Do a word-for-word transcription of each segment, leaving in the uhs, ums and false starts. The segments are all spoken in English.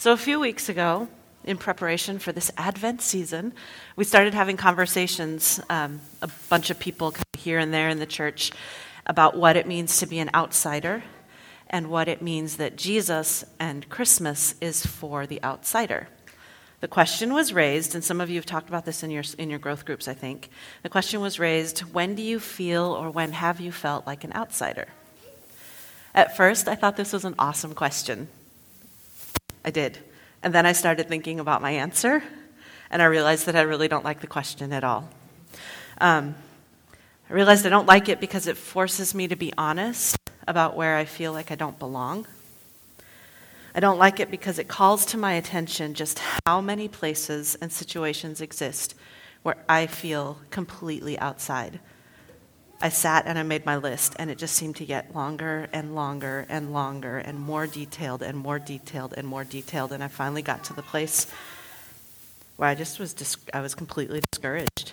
So a few weeks ago, in preparation for this Advent season, we started having conversations, um, a bunch of people here and there in the church, about what it means to be an outsider and what it means that Jesus and Christmas is for the outsider. The question was raised, and some of you have talked about this in your in your growth groups, I think. The question was raised, when do you feel or when have you felt like an outsider? At first, I thought this was an awesome question. I did. And then I started thinking about my answer, and I realized that I really don't like the question at all. Um, I realized I don't like it because it forces me to be honest about where I feel like I don't belong. I don't like it because it calls to my attention just how many places and situations exist where I feel completely outside. I sat and I made my list, and it just seemed to get longer and longer and longer and more detailed and more detailed and more detailed, and I finally got to the place where I just was dis- I was completely discouraged.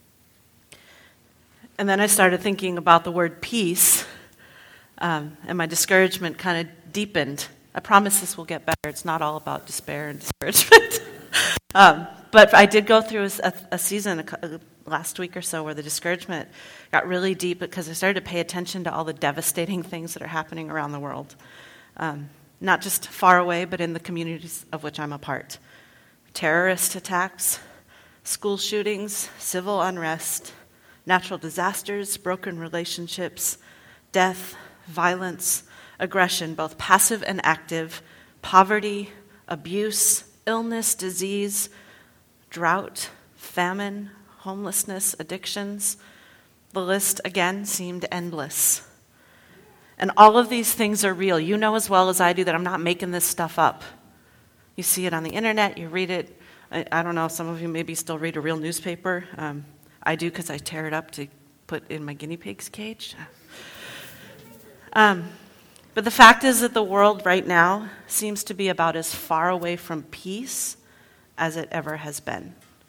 And then I started thinking about the word peace, um, and my discouragement kind of deepened. I promise this will get better. It's not all about despair and discouragement. um, but I did go through a, a season a, last week or so where the discouragement got really deep because I started to pay attention to all the devastating things that are happening around the world. Um, not just far away, but in the communities of which I'm a part. Terrorist attacks, school shootings, civil unrest, natural disasters, broken relationships, death, violence, aggression, both passive and active, poverty, abuse, illness, disease, drought, famine, homelessness, addictions. The list, again, seemed endless. And all of these things are real. You know as well as I do that I'm not making this stuff up. You see it on the internet, you read it. I, I don't know, some of you maybe still read a real newspaper. Um, I do because I tear it up to put in my guinea pig's cage. Um, but the fact is that the world right now seems to be about as far away from peace as it ever has been.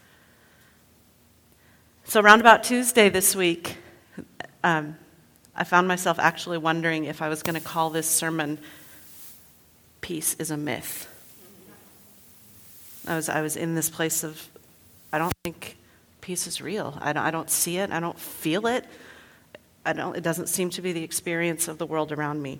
So around about Tuesday this week, um, I found myself actually wondering if I was going to call this sermon, Peace is a Myth. I was I was in this place of, I don't think peace is real. I don't, I don't see it. I don't feel it. I don't. It doesn't seem to be the experience of the world around me.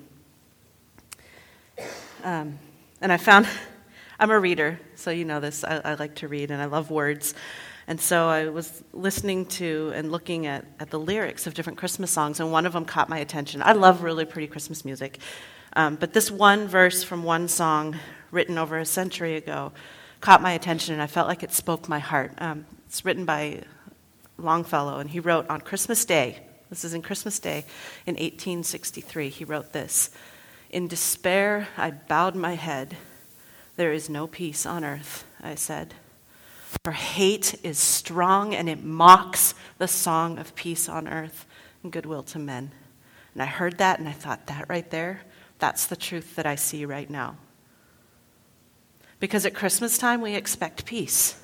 Um, and I found, I'm a reader, so you know this. I, I like to read, and I love words. And so I was listening to and looking at, at the lyrics of different Christmas songs, and one of them caught my attention. I love really pretty Christmas music. Um, but this one verse from one song written over a century ago caught my attention, and I felt like it spoke my heart. Um, it's written by Longfellow, and he wrote on Christmas Day, this is in Christmas Day in eighteen sixty-three, he wrote this, "In despair I bowed my head. There is no peace on earth, I said. For hate is strong, and it mocks the song of peace on earth and goodwill to men." And I heard that, and I thought, that right there, that's the truth that I see right now. Because at Christmas time, we expect peace.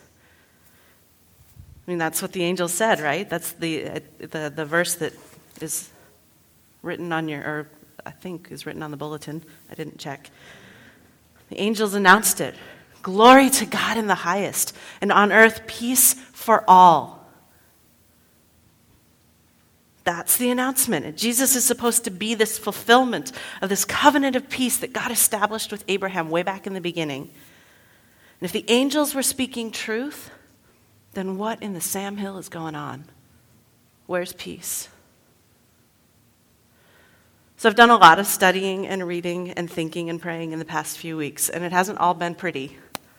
I mean, that's what the angel said, right? That's the uh, the the verse that is written on your, or I think is written on the bulletin. I didn't check. The angels announced it. Glory to God in the highest, and on earth peace for all. That's the announcement. And Jesus is supposed to be this fulfillment of this covenant of peace that God established with Abraham way back in the beginning. And if the angels were speaking truth, then what in the Sam Hill is going on? Where's peace? So I've done a lot of studying and reading and thinking and praying in the past few weeks, and it hasn't all been pretty.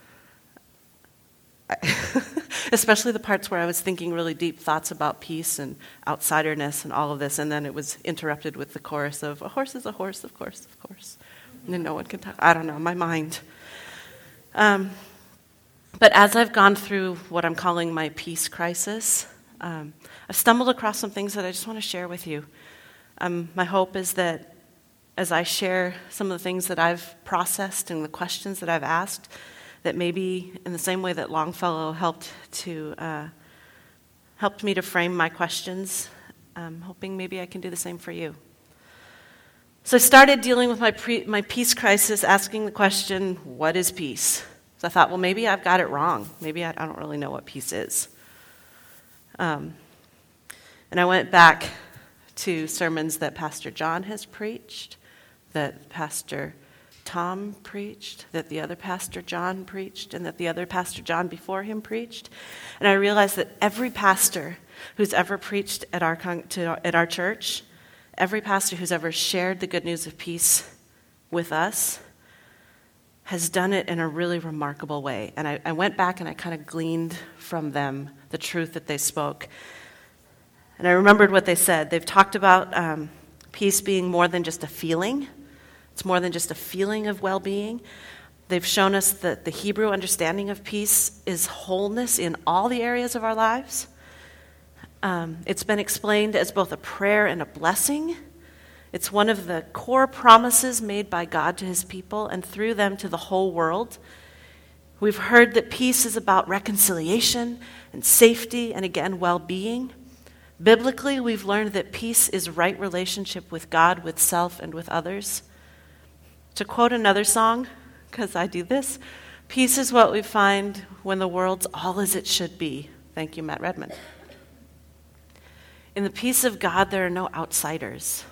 Especially the parts where I was thinking really deep thoughts about peace and outsiderness and all of this, and then it was interrupted with the chorus of, a horse is a horse, of course, of course. And then no one can talk. I don't know, my mind. Um, but as I've gone through what I'm calling my peace crisis, um, I've stumbled across some things that I just want to share with you. Um, my hope is that as I share some of the things that I've processed and the questions that I've asked, that maybe in the same way that Longfellow helped to uh, helped me to frame my questions, I'm hoping maybe I can do the same for you. So I started dealing with my pre- my peace crisis, asking the question, what is peace? So I thought, well, maybe I've got it wrong. Maybe I, I don't really know what peace is. Um, and I went back to sermons that Pastor John has preached, that Pastor Tom preached, that the other Pastor John preached, and that the other Pastor John before him preached. And I realized that every pastor who's ever preached at our con- to, at our church, every pastor who's ever shared the good news of peace with us, has done it in a really remarkable way. And I, I went back and I kind of gleaned from them the truth that they spoke. And I remembered what they said. They've talked about um, peace being more than just a feeling. It's more than just a feeling of well-being. They've shown us that the Hebrew understanding of peace is wholeness in all the areas of our lives. Um, it's been explained as both a prayer and a blessing. It's one of the core promises made by God to his people and through them to the whole world. We've heard that peace is about reconciliation and safety and, again, well-being. Biblically, we've learned that peace is right relationship with God, with self, and with others. To quote another song, because I do this, peace is what we find when the world's all as it should be. Thank you, Matt Redman. In the peace of God, there are no outsiders.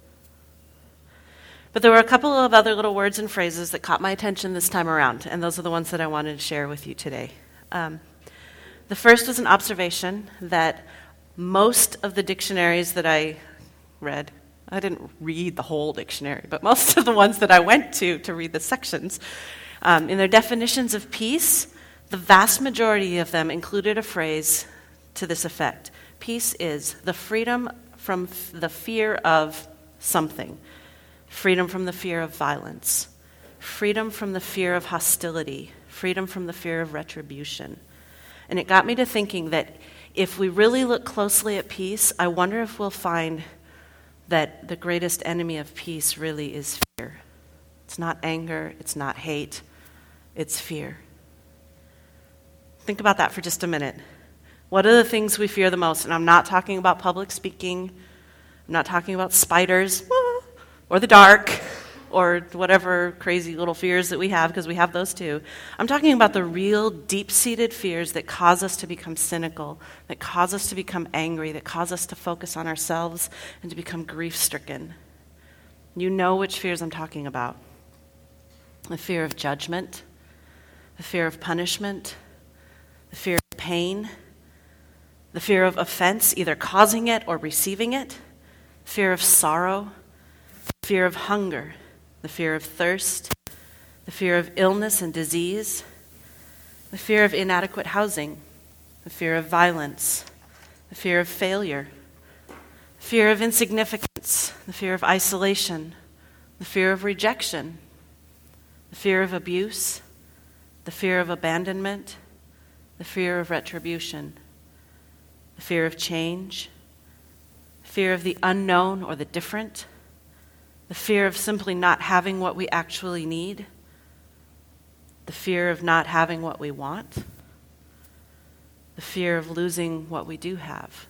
But there were a couple of other little words and phrases that caught my attention this time around, and those are the ones that I wanted to share with you today. Um, the first was an observation that most of the dictionaries that I read, I didn't read the whole dictionary, but most of the ones that I went to to read the sections, um, in their definitions of peace, the vast majority of them included a phrase to this effect. Peace is the freedom from f- the fear of something, freedom from the fear of violence, freedom from the fear of hostility, freedom from the fear of retribution. And it got me to thinking that if we really look closely at peace, I wonder if we'll find that the greatest enemy of peace really is fear. It's not anger, it's not hate, it's fear. Think about that for just a minute. What are the things we fear the most? And I'm not talking about public speaking, I'm not talking about spiders, or the dark, or whatever crazy little fears that we have, because we have those too. I'm talking about the real deep-seated fears that cause us to become cynical, that cause us to become angry, that cause us to focus on ourselves and to become grief-stricken. You know which fears I'm talking about. The fear of judgment, the fear of punishment, the fear of pain, the fear of offense, either causing it or receiving it, fear of sorrow, fear of hunger, the fear of thirst, the fear of illness and disease, the fear of inadequate housing, the fear of violence, the fear of failure, the fear of insignificance, the fear of isolation, the fear of rejection, the fear of abuse, the fear of abandonment, the fear of retribution, the fear of change, the fear of the unknown or the different, the fear of simply not having what we actually need, the fear of not having what we want, the fear of losing what we do have.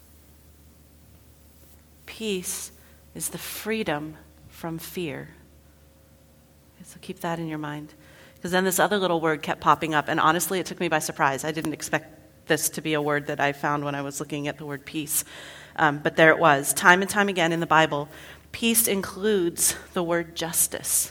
Peace is the freedom from fear. So keep that in your mind. Because then this other little word kept popping up, and honestly, it took me by surprise. I didn't expect this to be a word that I found when I was looking at the word peace. Um, but there it was. Time and time again in the Bible, peace includes the word justice.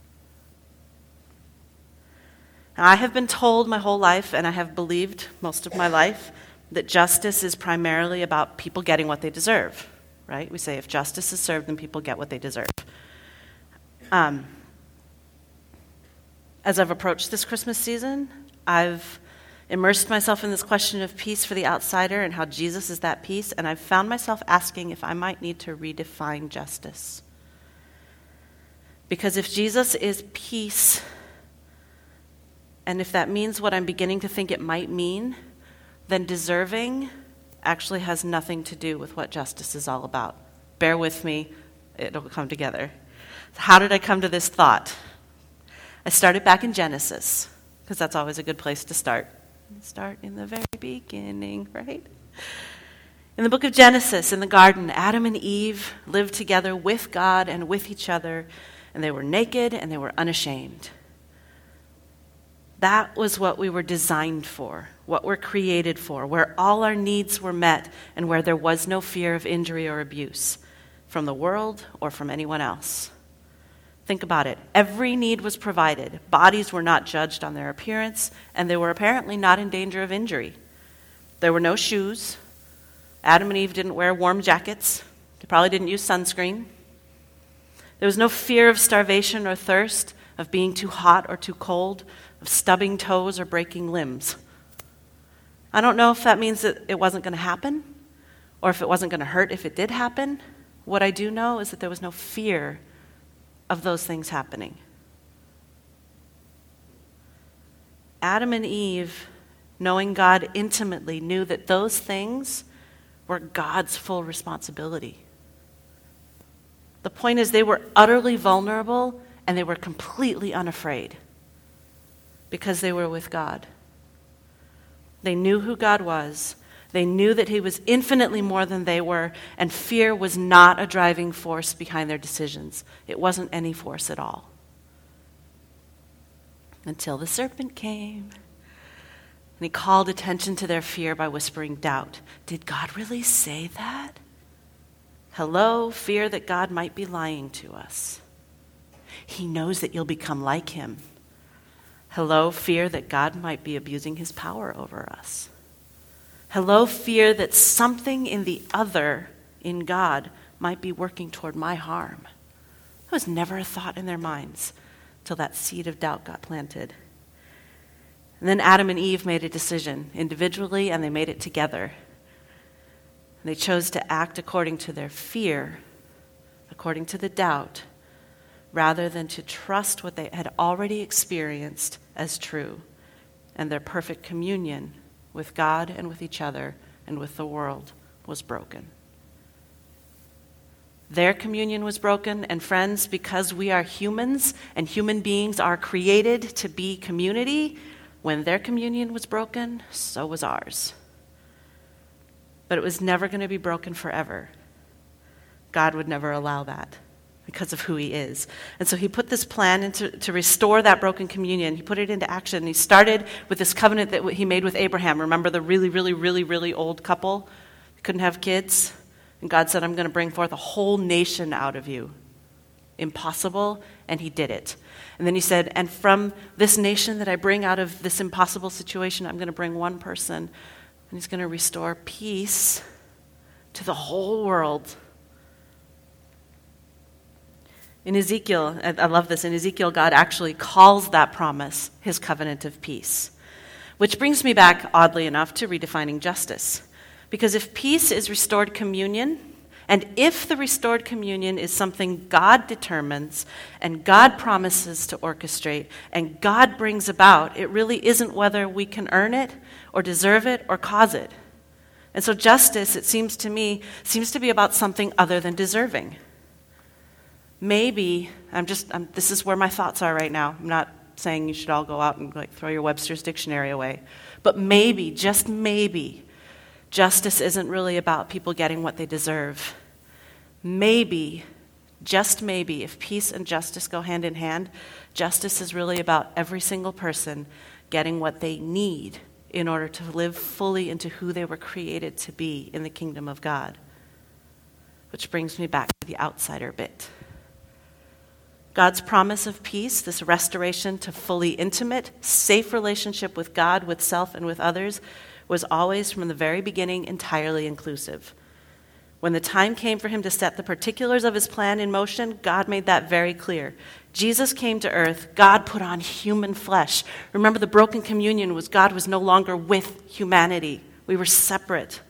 Now, I have been told my whole life, and I have believed most of my life, that justice is primarily about people getting what they deserve, right? We say if justice is served, then people get what they deserve. Um, as I've approached this Christmas season, I've immersed myself in this question of peace for the outsider and how Jesus is that peace, and I've found myself asking if I might need to redefine justice. Because if Jesus is peace, and if that means what I'm beginning to think it might mean, then deserving actually has nothing to do with what justice is all about. Bear with me, it'll come together. How did I come to this thought? I started back in Genesis, because that's always a good place to start. Start in the very beginning, right? In the book of Genesis, in the garden, Adam and Eve lived together with God and with each other, and they were naked and they were unashamed. That was what we were designed for, what we're created for, where all our needs were met and where there was no fear of injury or abuse from the world or from anyone else. Think about it. Every need was provided. Bodies were not judged on their appearance, and they were apparently not in danger of injury. There were no shoes. Adam and Eve didn't wear warm jackets. They probably didn't use sunscreen. There was no fear of starvation or thirst, of being too hot or too cold, of stubbing toes or breaking limbs. I don't know if that means that it wasn't going to happen, or if it wasn't going to hurt if it did happen. What I do know is that there was no fear of those things happening. Adam and Eve, knowing God intimately, knew that those things were God's full responsibility. The point is, they were utterly vulnerable and they were completely unafraid because they were with God. They knew who God was. They knew that he was infinitely more than they were, and fear was not a driving force behind their decisions. It wasn't any force at all. Until the serpent came, and he called attention to their fear by whispering doubt. Did God really say that? Hello, fear that God might be lying to us. He knows that you'll become like him. Hello, fear that God might be abusing his power over us. Hello, fear that something in the other, in God, might be working toward my harm. That was never a thought in their minds till that seed of doubt got planted. And then Adam and Eve made a decision individually, and they made it together. They chose to act according to their fear, according to the doubt, rather than to trust what they had already experienced as true and their perfect communion with God and with each other and with the world was broken. Their communion was broken, and friends, because we are humans and human beings are created to be community, when their communion was broken, so was ours. But it was never going to be broken forever. God would never allow that because of who he is. And so he put this plan into, to restore that broken communion. He put it into action. He started with this covenant that he made with Abraham. Remember the really, really, really, really old couple? They couldn't have kids. And God said, I'm going to bring forth a whole nation out of you. Impossible. And he did it. And then he said, and from this nation that I bring out of this impossible situation, I'm going to bring one person. And he's going to restore peace to the whole world. In Ezekiel, I love this, in Ezekiel, God actually calls that promise his covenant of peace. Which brings me back, oddly enough, to redefining justice. Because if peace is restored communion, and if the restored communion is something God determines, and God promises to orchestrate, and God brings about, it really isn't whether we can earn it, or deserve it, or cause it. And so justice, it seems to me, seems to be about something other than deserving. Maybe, I'm just, I'm, this is where my thoughts are right now. I'm not saying you should all go out and like throw your Webster's dictionary away. But maybe, just maybe, justice isn't really about people getting what they deserve. Maybe, just maybe, if peace and justice go hand in hand, justice is really about every single person getting what they need in order to live fully into who they were created to be in the kingdom of God. Which brings me back to the outsider bit. God's promise of peace, this restoration to fully intimate, safe relationship with God, with self, and with others, was always from the very beginning entirely inclusive. When the time came for him to set the particulars of his plan in motion, God made that very clear. Jesus came to earth. God put on human flesh. Remember, the broken communion was God was no longer with humanity. We were separate.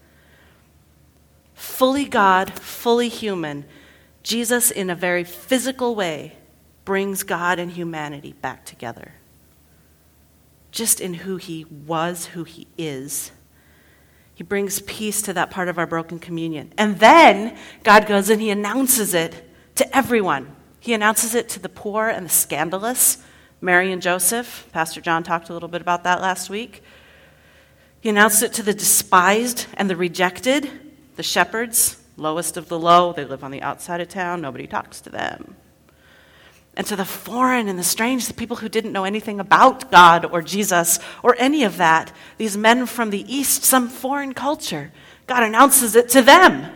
Fully God, fully human, Jesus, in a very physical way, brings God and humanity back together. Just in who he was, who he is. He brings peace to that part of our broken communion. And then God goes and he announces it to everyone. He announces it to the poor and the scandalous. Mary and Joseph, Pastor John talked a little bit about that last week. He announced it to the despised and the rejected, the shepherds, lowest of the low. They live on the outside of town. Nobody talks to them. And to the foreign and the strange, the people who didn't know anything about God or Jesus or any of that, these men from the East, some foreign culture, God announces it to them.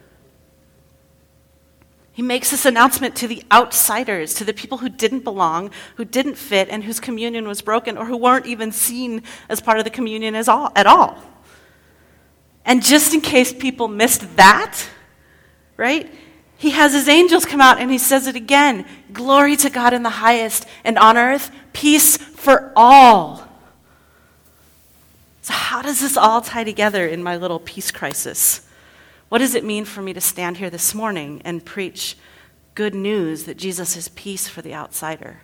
He makes this announcement to the outsiders, to the people who didn't belong, who didn't fit, and whose communion was broken, or who weren't even seen as part of the communion as all, at all. And just in case people missed that, right? He has his angels come out and he says it again. Glory to God in the highest, and on earth, peace for all. So how does this all tie together in my little peace crisis? What does it mean for me to stand here this morning and preach good news that Jesus is peace for the outsider?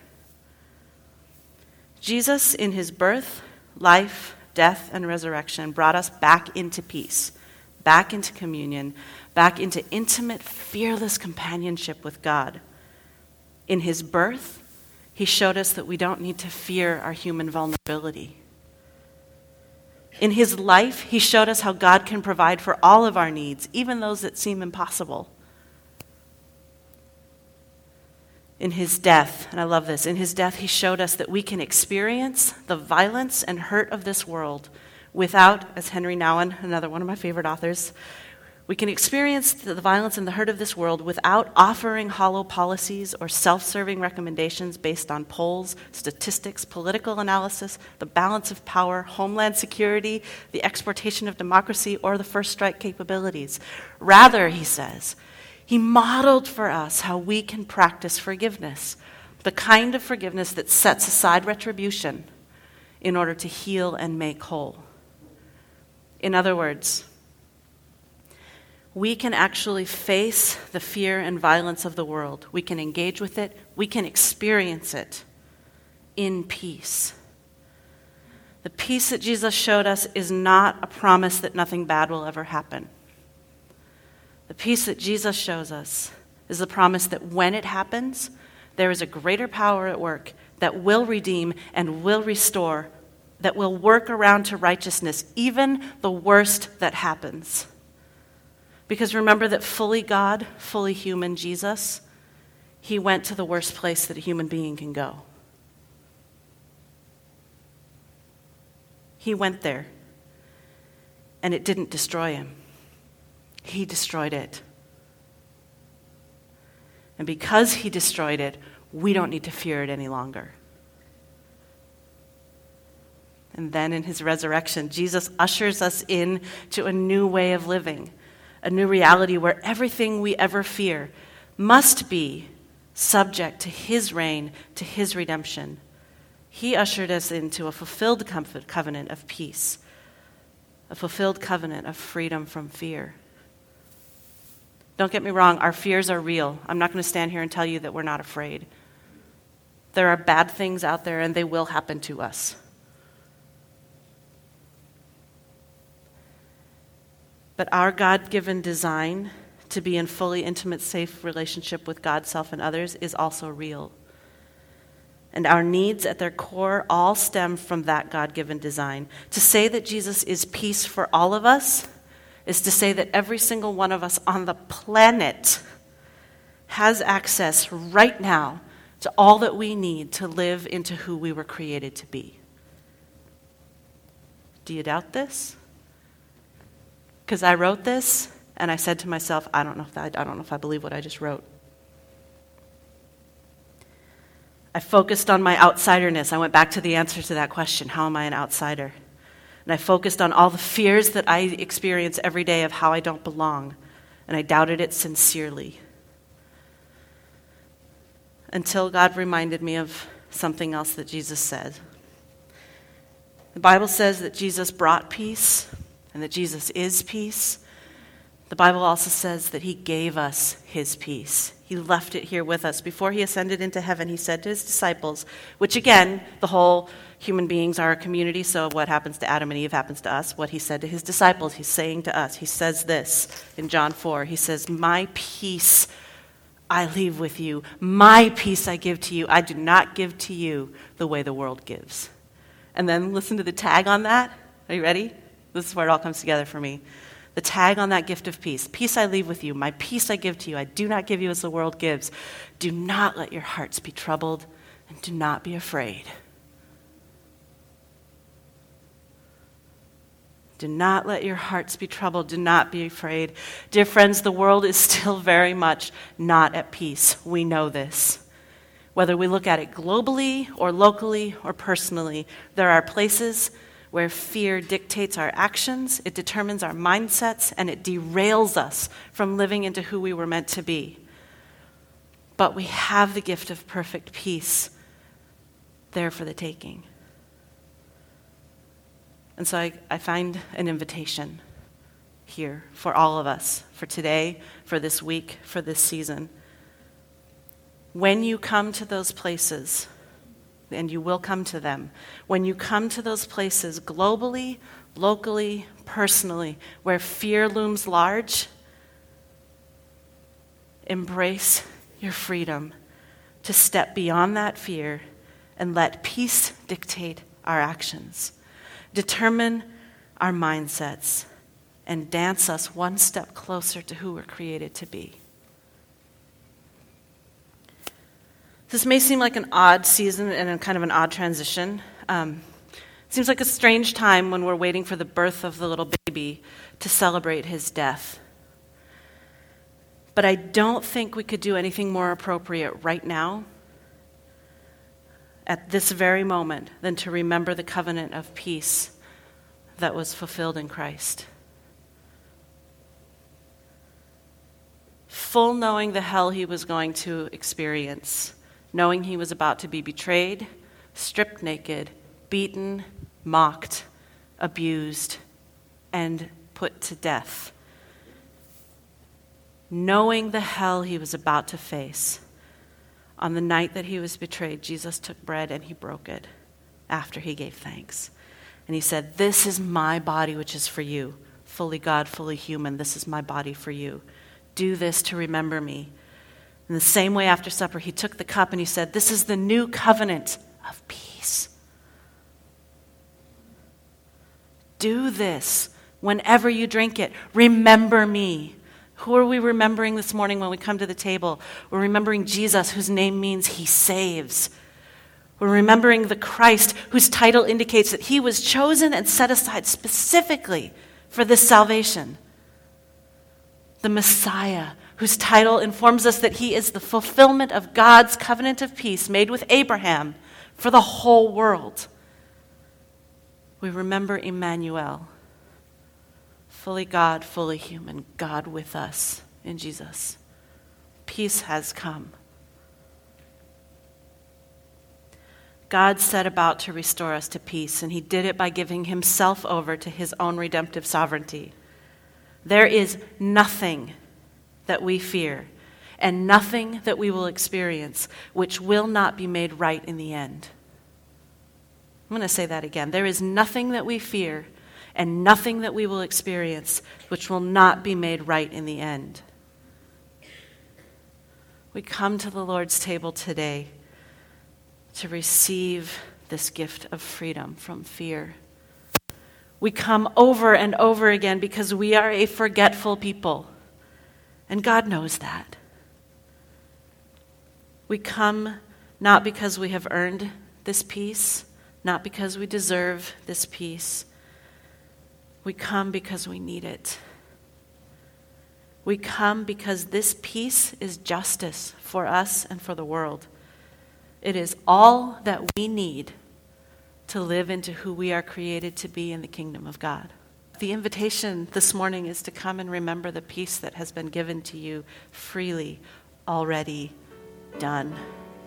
Jesus, in his birth, life, death, and resurrection, brought us back into peace, back into communion, back into intimate, fearless companionship with God. In his birth, he showed us that we don't need to fear our human vulnerability. In his life, he showed us how God can provide for all of our needs, even those that seem impossible. In his death, and I love this, in his death, he showed us that we can experience the violence and hurt of this world without, as Henry Nouwen, another one of my favorite authors, we can experience the violence and the hurt of this world without offering hollow policies or self-serving recommendations based on polls, statistics, political analysis, the balance of power, homeland security, the exportation of democracy, or the first strike capabilities. Rather, he says, he modeled for us how we can practice forgiveness, the kind of forgiveness that sets aside retribution in order to heal and make whole. In other words, we can actually face the fear and violence of the world. We can engage with it. We can experience it in peace. The peace that Jesus showed us is not a promise that nothing bad will ever happen. The peace that Jesus shows us is the promise that when it happens, there is a greater power at work that will redeem and will restore, that will work around to righteousness, even the worst that happens. Because remember that fully God, fully human Jesus, he went to the worst place that a human being can go. He went there, and it didn't destroy him. He destroyed it. And because he destroyed it, we don't need to fear it any longer. And then in his resurrection, Jesus ushers us in to a new way of living, a new reality where everything we ever fear must be subject to his reign, to his redemption. He ushered us into a fulfilled covenant of peace, a fulfilled covenant of freedom from fear. Don't get me wrong, our fears are real. I'm not going to stand here and tell you that we're not afraid. There are bad things out there, and they will happen to us. But our God-given design to be in fully intimate, safe relationship with God, self, and others is also real. And our needs at their core all stem from that God-given design. To say that Jesus is peace for all of us is to say that every single one of us on the planet has access right now to all that we need to live into who we were created to be. Do you doubt this? Because I wrote this, and I said to myself, I don't know if I, I don't know if I believe what I just wrote. I focused on my outsiderness. I went back to the answer to that question, how am I an outsider? And I focused on all the fears that I experience every day of how I don't belong, and I doubted it sincerely. Until God reminded me of something else that Jesus said. The Bible says that Jesus brought peace, and that Jesus is peace. The Bible also says that he gave us his peace. He left it here with us. Before he ascended into heaven, he said to his disciples, which again, the whole human beings are a community, so what happens to Adam and Eve happens to us. What he said to his disciples, he's saying to us. He says this in John four. He says, my peace I leave with you. My peace I give to you. I do not give to you the way the world gives. And then listen to the tag on that. Are you ready? This is where it all comes together for me. The tag on that gift of peace. Peace I leave with you. My peace I give to you. I do not give you as the world gives. Do not let your hearts be troubled, and do not be afraid. Do not let your hearts be troubled. Do not be afraid. Dear friends, the world is still very much not at peace. We know this. Whether we look at it globally or locally or personally, there are places where fear dictates our actions, it determines our mindsets, and it derails us from living into who we were meant to be. But we have the gift of perfect peace there for the taking. And so I, I find an invitation here for all of us, for today, for this week, for this season. When you come to those places, and you will come to them, when you come to those places globally, locally, personally, where fear looms large, embrace your freedom to step beyond that fear and let peace dictate our actions, determine our mindsets, and dance us one step closer to who we're created to be. This may seem like an odd season and a kind of an odd transition. Um, it seems like a strange time when we're waiting for the birth of the little baby to celebrate his death. But I don't think we could do anything more appropriate right now, at this very moment, than to remember the covenant of peace that was fulfilled in Christ. Full knowing the hell he was going to experience, knowing he was about to be betrayed, stripped naked, beaten, mocked, abused, and put to death. Knowing the hell he was about to face, on the night that he was betrayed, Jesus took bread and he broke it after he gave thanks. And he said, "This is my body, which is for you. Fully God, fully human. This is my body for you. Do this to remember me." In the same way, after supper, he took the cup and he said, "This is the new covenant of peace. Do this whenever you drink it. Remember me." Who are we remembering this morning when we come to the table? We're remembering Jesus, whose name means he saves. We're remembering the Christ, whose title indicates that he was chosen and set aside specifically for this salvation. The Messiah, whose title informs us that he is the fulfillment of God's covenant of peace made with Abraham for the whole world. We remember Emmanuel, fully God, fully human, God with us in Jesus. Peace has come. God set about to restore us to peace, and he did it by giving himself over to his own redemptive sovereignty. There is nothing that we fear and nothing that we will experience which will not be made right in the end. I'm going to say that again. There is nothing that we fear and nothing that we will experience which will not be made right in the end. We come to the Lord's table today to receive this gift of freedom from fear. We come over and over again because we are a forgetful people, and God knows that. We come not because we have earned this peace, not because we deserve this peace. We come because we need it. We come because this peace is justice for us and for the world. It is all that we need to live into who we are created to be in the kingdom of God. The invitation this morning is to come and remember the peace that has been given to you freely, already done.